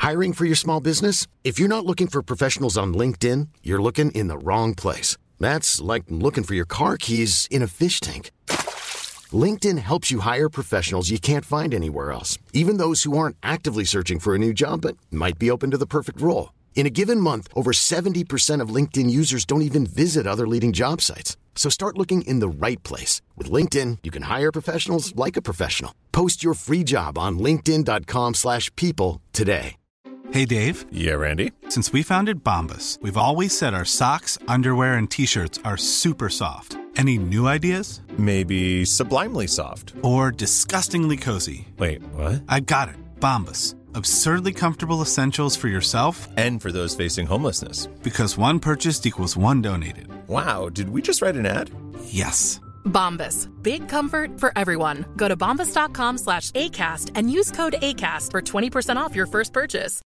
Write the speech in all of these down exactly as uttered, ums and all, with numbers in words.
Hiring for your small business? If you're not looking for professionals on LinkedIn, you're looking in the wrong place. That's like looking for your car keys in a fish tank. LinkedIn helps you hire professionals you can't find anywhere else, even those who aren't actively searching for a new job but might be open to the perfect role. In a given month, over seventy percent of LinkedIn users don't even visit other leading job sites. So start looking in the right place. With LinkedIn, you can hire professionals like a professional. Post your free job on linkedin dot com slash people today. Hey, Dave. Yeah, Randy. Since we founded Bombas, we've always said our socks, underwear, and T-shirts are super soft. Any new ideas? Maybe sublimely soft. Or disgustingly cozy. Wait, what? I got it. Bombas. Absurdly comfortable essentials for yourself and for those facing homelessness. Because one purchased equals one donated. Wow, did we just write an ad? Yes. Bombas. Big comfort for everyone. Go to bombas dot com slash ACAST and use code ACAST for twenty percent off your first purchase.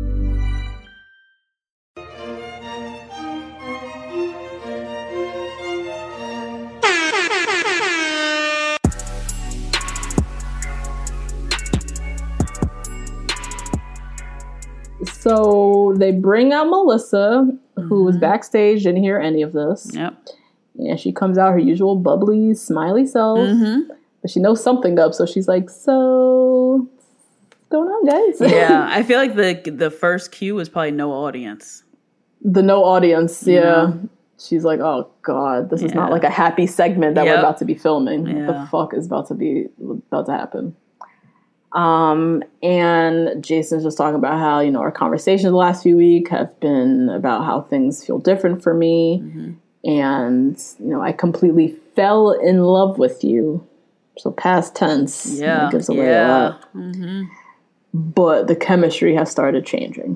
So they bring out Melissa, who mm-hmm. was backstage, didn't hear any of this. Yep. And she comes out her usual bubbly, smiley self. Mm-hmm. But she knows something up, so she's like, so what's going on, guys? Yeah, I feel like the the first cue was probably no audience. The no audience, yeah. yeah. She's like, oh, God, this yeah. is not like a happy segment that yep. we're about to be filming. Yeah. What the fuck is about to be about to happen? Um, and Jason's just talking about how, you know, our conversations the last few weeks have been about how things feel different for me. Mm-hmm. And, you know, I completely fell in love with you. So past tense, yeah, you know, gives away yeah. a lot. Mm-hmm. But the chemistry has started changing.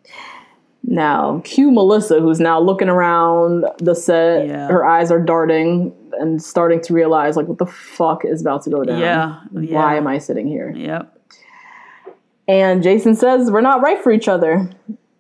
Now, cue Melissa, who's now looking around the set. Yeah. Her eyes are darting and starting to realize, like, what the fuck is about to go down? Yeah. yeah. Why am I sitting here? Yep. And Jason says, we're not right for each other.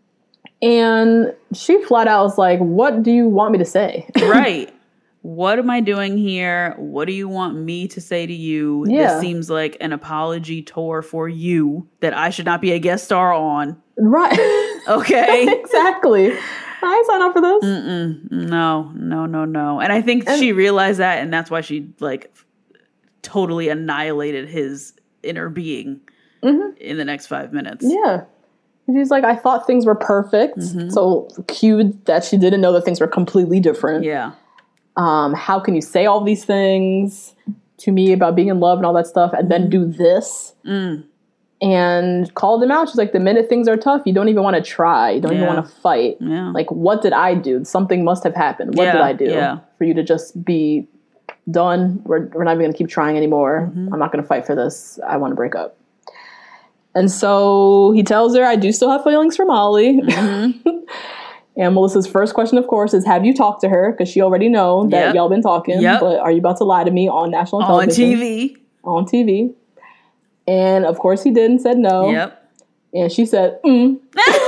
And she flat out was like, what do you want me to say? Right. What am I doing here? What do you want me to say to you? Yeah. This seems like an apology tour for you that I should not be a guest star on. Right. Okay. Exactly. I sign up for this. Mm-mm. No, no, no, no. And I think and she realized that, and that's why she, like, totally annihilated his inner being mm-hmm. in the next five minutes. Yeah. She's like, I thought things were perfect. Mm-hmm. So cued that she didn't know that things were completely different. Yeah. Um, how can you say all these things to me about being in love and all that stuff and then do this? Mm. And called him out. She's like, the minute things are tough, you don't even want to try. You don't yeah. even want to fight. Yeah. Like, what did I do? Something must have happened. What yeah. did I do yeah. for you to just be done? We're, we're not even going to keep trying anymore. Mm-hmm. I'm not going to fight for this. I want to break up. And so he tells her, I do still have feelings for Molly. Mm-hmm. And Melissa's first question, of course, is, have you talked to her? Because she already know that yep. y'all been talking. Yep. But are you about to lie to me on national on television? On T V. On T V. And, of course, he did and said no. Yep. And she said, mm.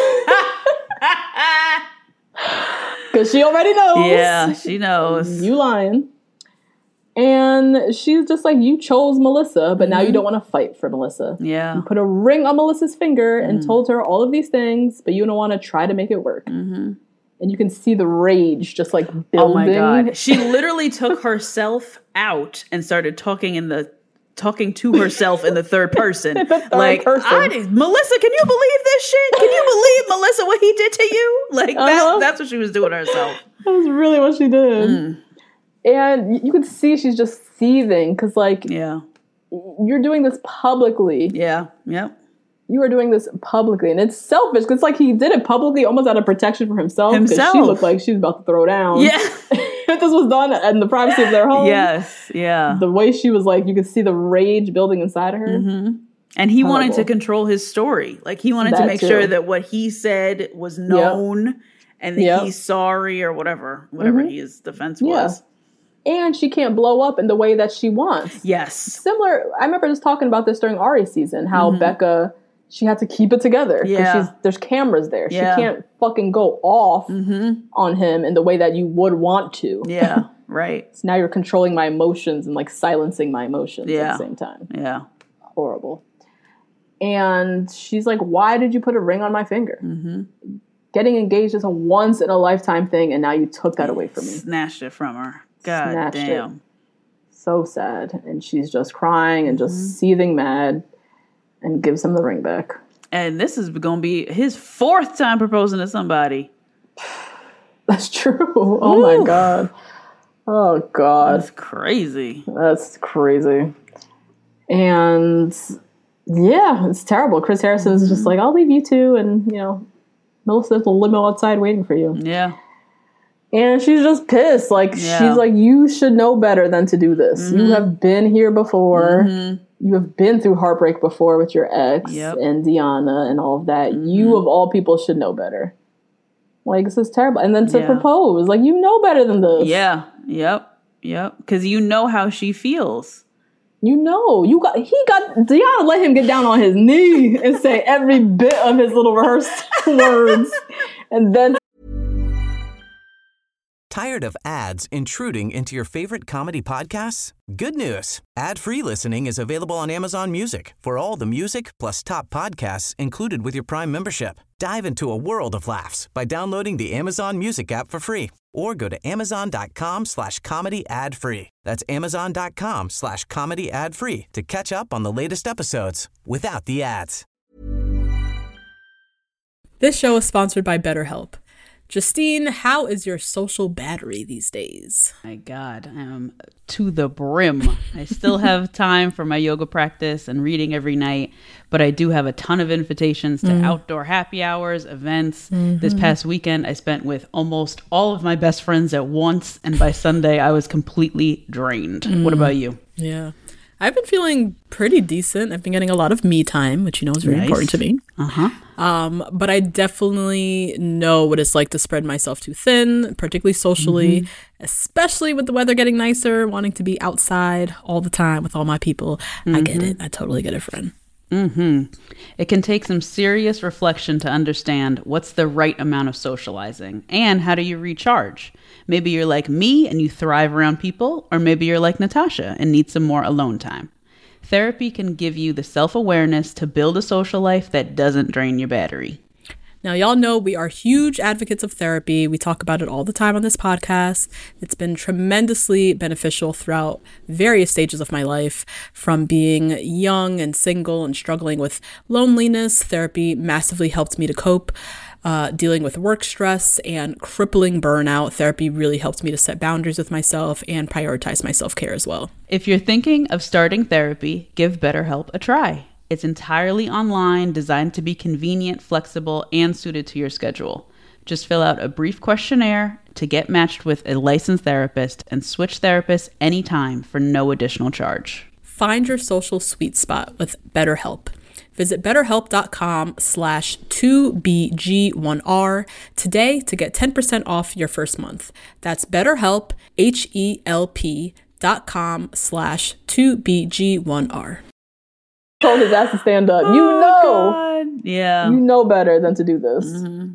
Because she already knows. Yeah, she knows. You lying. And she's just like, you chose Melissa, but mm-hmm. now you don't want to fight for Melissa. Yeah. You put a ring on Melissa's finger mm. and told her all of these things, but you don't want to try to make it work. Mm-hmm. And you can see the rage just like building. Oh my God. She literally took herself out and started talking in the talking to herself in the third person. the third like, person. I, Melissa, can you believe this shit? Can you believe, Melissa, what he did to you? Like, uh-huh. that, that's what she was doing herself. That was really what she did. Mm. And you could see she's just seething because, like, yeah, you're doing this publicly. Yeah, yep. You are doing this publicly, and it's selfish because, like, he did it publicly almost out of protection for himself. Himself. She looked like she was about to throw down. Yeah. If this was done in the privacy of their home. Yes, yeah. The way she was, like, you could see the rage building inside of her. Mm-hmm. And he Horrible. wanted to control his story. Like, he wanted that to make too. sure that what he said was known yep. and that yep. he's sorry or whatever, whatever mm-hmm. his defense was. Yeah. And she can't blow up in the way that she wants. Yes. Similar, I remember just talking about this during Ari's season, how mm-hmm. Becca, she had to keep it together. Yeah. She's, there's cameras there. Yeah. She can't fucking go off mm-hmm. on him in the way that you would want to. Yeah, right. So now you're controlling my emotions and, like, silencing my emotions yeah. at the same time. Yeah. Horrible. And she's like, why did you put a ring on my finger? Mm-hmm. Getting engaged is a once in a lifetime thing, and now you took that away from me. Snatched it from her. God Snatched damn. It. So sad. And she's just crying and just mm-hmm. seething mad, and gives him the ring back. And this is going to be his fourth time proposing to somebody. That's true. Oh Ooh. my God. Oh God. That's crazy. That's crazy. And yeah, it's terrible. Chris Harrison's mm-hmm. just like, I'll leave you two, and you know, Melissa's a limo outside waiting for you. Yeah. And she's just pissed. Like, yeah. she's like, you should know better than to do this. Mm-hmm. You have been here before. Mm-hmm. You have been through heartbreak before with your ex yep. and Deanna and all of that. Mm-hmm. You, of all people, should know better. Like, this is terrible. And then to yeah. propose. Like, you know better than this. Yeah. Yep. Yep. Because you know how she feels. You know, you got, he got, Deanna let him get down on his knee and say every bit of his little rehearsed words. And then. Tired of ads intruding into your favorite comedy podcasts? Good news. Ad-free listening is available on Amazon Music for all the music plus top podcasts included with your Prime membership. Dive into a world of laughs by downloading the Amazon Music app for free or go to amazon.com slash comedy ad free. That's amazon.com slash comedy ad free to catch up on the latest episodes without the ads. This show is sponsored by BetterHelp. Justine, how is your social battery these days? My God, I am to the brim. I still have time for my yoga practice and reading every night, but I do have a ton of invitations to mm. outdoor happy hours, events. Mm-hmm. This past weekend, I spent with almost all of my best friends at once, and by Sunday, I was completely drained. Mm. What about you? Yeah. I've been feeling pretty decent. I've been getting a lot of me time, which you know is very nice. important to me. Uh-huh. Um, but I definitely know what it's like to spread myself too thin, particularly socially, mm-hmm. especially with the weather getting nicer, wanting to be outside all the time with all my people. Mm-hmm. I get it. I totally get it, friend. Mm-hmm. It can take some serious reflection to understand what's the right amount of socializing and how do you recharge. Maybe you're like me and you thrive around people, or maybe you're like Natasha and need some more alone time. Therapy can give you the self-awareness to build a social life that doesn't drain your battery. Now, y'all know we are huge advocates of therapy. We talk about it all the time on this podcast. It's been tremendously beneficial throughout various stages of my life. From being young and single and struggling with loneliness, therapy massively helped me to cope. Uh, dealing with work stress and crippling burnout, therapy really helped me to set boundaries with myself and prioritize my self-care as well. If you're thinking of starting therapy, give BetterHelp a try. It's entirely online, designed to be convenient, flexible, and suited to your schedule. Just fill out a brief questionnaire to get matched with a licensed therapist and switch therapists anytime for no additional charge. Find your social sweet spot with BetterHelp. Visit betterhelp.com slash 2BG1R today to get ten percent off your first month. That's BetterHelp, H-E-L-P dot com slash 2BG1R. Told his ass to stand up. Oh, you know. God. Yeah. You know better than to do this. Mm-hmm.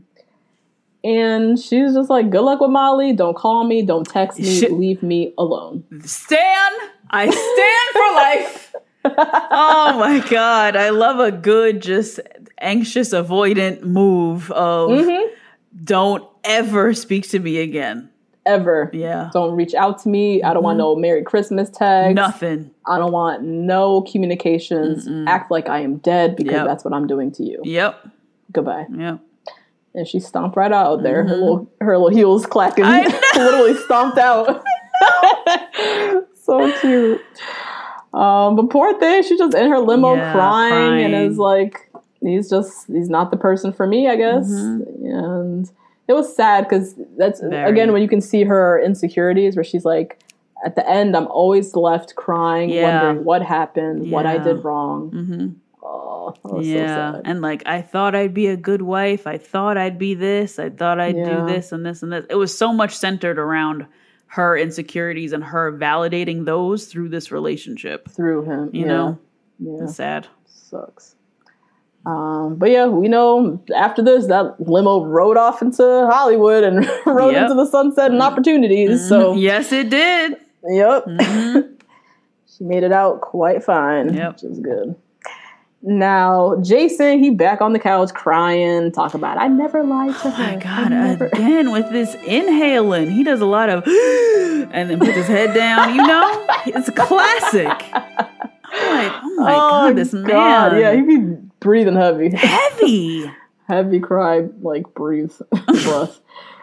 And she's just like, good luck with Molly. Don't call me. Don't text me. Shit. Leave me alone. Stan. I stand for life. Oh my God. I love a good, just anxious, avoidant move of mm-hmm. don't ever speak to me again. Ever. Yeah. Don't reach out to me. I don't mm-hmm. want no Merry Christmas tags. Nothing. I don't want no communications. Mm-mm. Act like I am dead because yep. that's what I'm doing to you. Yep. Goodbye. Yep. And she stomped right out there. Mm-hmm. Her little her little heels clacking. Literally stomped out. So cute. Um, but poor thing, she's just in her limo yeah, crying, crying and is like, he's just, he's not the person for me, I guess. Mm-hmm. And it was sad because that's, Very. again, when you can see her insecurities where she's like, at the end, I'm always left crying, yeah. wondering what happened, yeah. what I did wrong. Mm-hmm. Oh, that was yeah. so sad. And like, I thought I'd be a good wife. I thought I'd be this. I thought I'd yeah. do this and this and this. It was so much centered around her insecurities and her validating those through this relationship. Through him. You yeah. know? Yeah. It's sad. Sucks. Um, but yeah, we know after this, that limo rode off into Hollywood and rode yep. into the sunset and opportunities. Mm-hmm. So yes, it did. Yep. Mm-hmm. She made it out quite fine, yep. which is good. Now, Jason, he back on the couch crying, talk about, I never lied to her. Oh my God, never... again with this inhaling. He does a lot of, and then puts his head down, you know? It's classic. I'm like, oh my oh God, this man. God. Yeah, he be breathing heavy. Heavy. Heavy cry, like breathe, breath.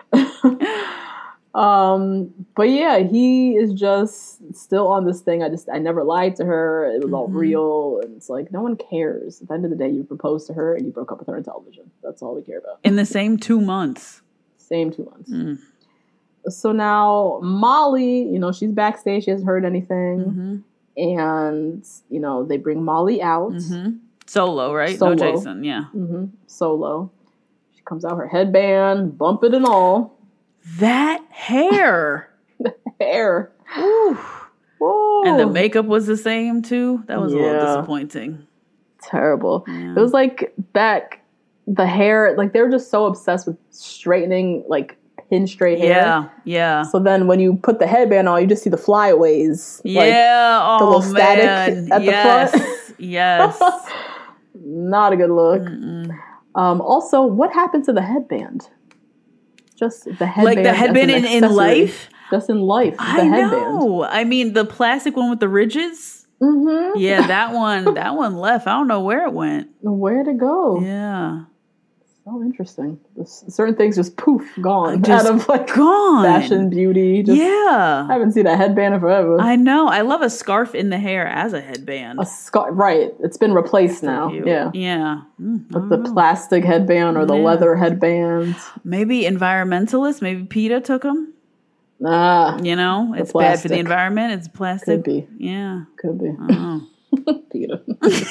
Um, but yeah, he is just still on this thing. I just, I never lied to her. It was mm-hmm. all real. And it's like, no one cares. At the end of the day, you proposed to her and you broke up with her on television. That's all we care about. In the same two months. Same two months. Mm. So now Molly, you know, she's backstage. She hasn't heard anything. Mm-hmm. And, you know, they bring Molly out. Mm-hmm. Solo, right? Solo. No Jason, yeah. Mm-hmm. Solo. She comes out, her headband, bump it and all. That hair. The hair. Ooh. Ooh. And the makeup was the same too. That was yeah. a little disappointing. Terrible. Yeah. It was like back the hair, like they were just so obsessed with straightening like pin straight hair. Yeah, yeah. So then when you put the headband on, you just see the flyaways. Yeah, like, oh the little static man. at yes. the front. Yes. Not a good look. Um, also, what happened to the headband? Just the headband. Like the headband in, in life? Just in life. The I headband. know. I mean, the plastic one with the ridges. Mm-hmm. Yeah, that one. That one left. I don't know where it went. Where'd it go? Yeah. So interesting. Certain things just poof, gone. Just out of like gone. Fashion, beauty. Just, yeah. I haven't seen a headband in forever. I know. I love a scarf in the hair as a headband. A scarf, right? It's been replaced now. Cute. Yeah. Yeah. Mm, With the know. plastic headband or the yeah. leather headband. Maybe environmentalists. Maybe PETA took them. Ah. You know, it's bad for the environment. It's plastic. Could be. Yeah. Could be. Oh. PETA.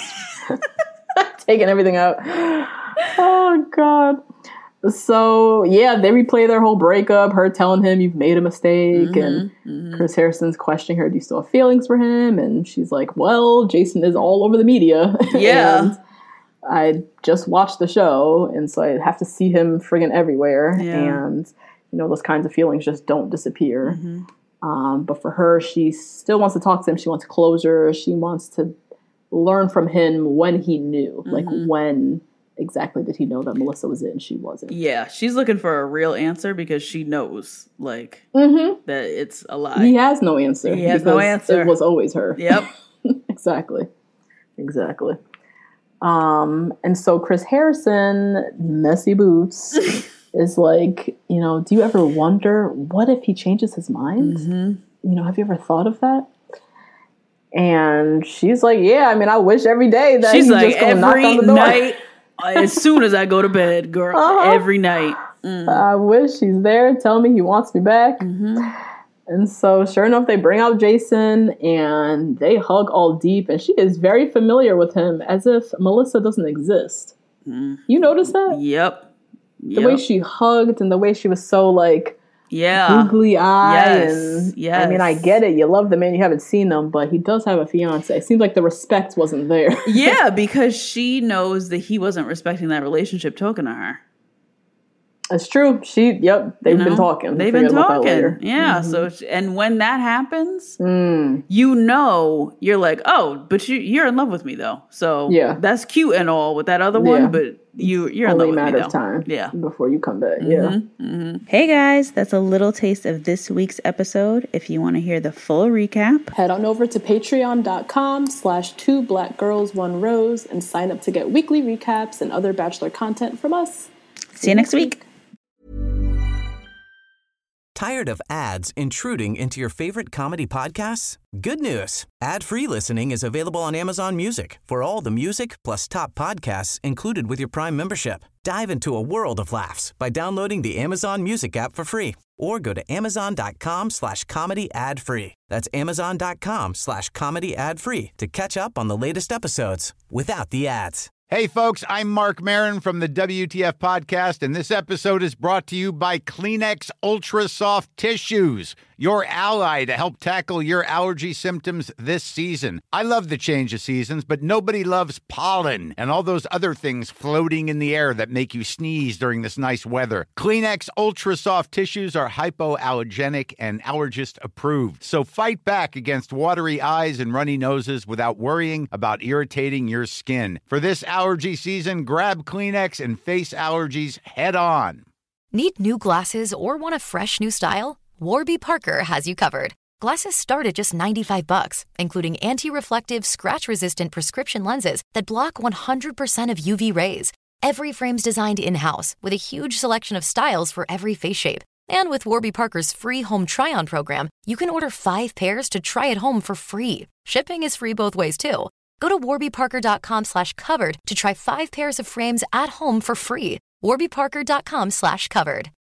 Taking everything out. Oh, God. So, yeah, they replay their whole breakup, her telling him you've made a mistake, mm-hmm, and mm-hmm. Chris Harrison's questioning her, do you still have feelings for him? And she's like, well, Jason is all over the media. Yeah. And I just watched the show, and so I have to see him friggin' everywhere. Yeah. And, you know, those kinds of feelings just don't disappear. Mm-hmm. Um, but for her, she still wants to talk to him. She wants closure. She wants to learn from him when he knew, mm-hmm. like when exactly did he know that Melissa was it and she wasn't. Yeah, she's looking for a real answer because she knows, like, mm-hmm. that it's a lie. He has no answer. He has no answer. It was always her. Yep. Exactly. Exactly. Um, and so Chris Harrison, messy boots, is like, you know, do you ever wonder, what if he changes his mind? Mm-hmm. You know, have you ever thought of that? And she's like, yeah, I mean, I wish every day that she's he's like, just going to knock every on the door. night, as soon as I go to bed, girl, uh-huh. every night. Mm. I wish he's there telling me he wants me back. Mm-hmm. And so, sure enough, they bring out Jason and they hug all deep. And she is very familiar with him as if Melissa doesn't exist. Mm. You notice that? Yep. The yep. way she hugged and the way she was so like, yeah, googly eye. Yes. And yes. I mean, I get it. You love the man. You haven't seen him, but he does have a fiance. It seems like the respect wasn't there. Yeah, because she knows that he wasn't respecting that relationship talking to her. It's true. She, yep, they've you know, been talking. They've been talking. Yeah. Mm-hmm. So, she, and when that happens, mm. you know, you're like, oh, but you, you're in love with me though. So yeah, that's cute and all with that other one, yeah. but you, you're Only in love with me though. Only matter of time. Yeah. Before you come back. Mm-hmm. Yeah. Mm-hmm. Hey guys, that's a little taste of this week's episode. If you want to hear the full recap, head on over to patreon.com slash two black girls, one rose and sign up to get weekly recaps and other Bachelor content from us. See you next week. Tired of ads intruding into your favorite comedy podcasts? Good news. Ad-free listening is available on Amazon Music for all the music plus top podcasts included with your Prime membership. Dive into a world of laughs by downloading the Amazon Music app for free or go to amazon.com slash comedy ad free. That's amazon.com slash comedy ad free to catch up on the latest episodes without the ads. Hey, folks, I'm Mark Maron from the W T F Podcast, and this episode is brought to you by Kleenex Ultra Soft Tissues. your ally to help tackle your allergy symptoms this season. I love the change of seasons, but nobody loves pollen and all those other things floating in the air that make you sneeze during this nice weather. Kleenex Ultra Soft Tissues are hypoallergenic and allergist approved. So fight back against watery eyes and runny noses without worrying about irritating your skin. For this allergy season, grab Kleenex and face allergies head on. Need new glasses or want a fresh new style? Warby Parker has you covered. Glasses start at just ninety-five bucks, including anti-reflective, scratch-resistant prescription lenses that block one hundred percent of U V rays. Every frame's designed in-house with a huge selection of styles for every face shape. And with Warby Parker's free home try-on program, you can order five pairs to try at home for free. Shipping is free both ways, too. Go to warbyparker.com slash covered to try five pairs of frames at home for free. warbyparker.com slash covered.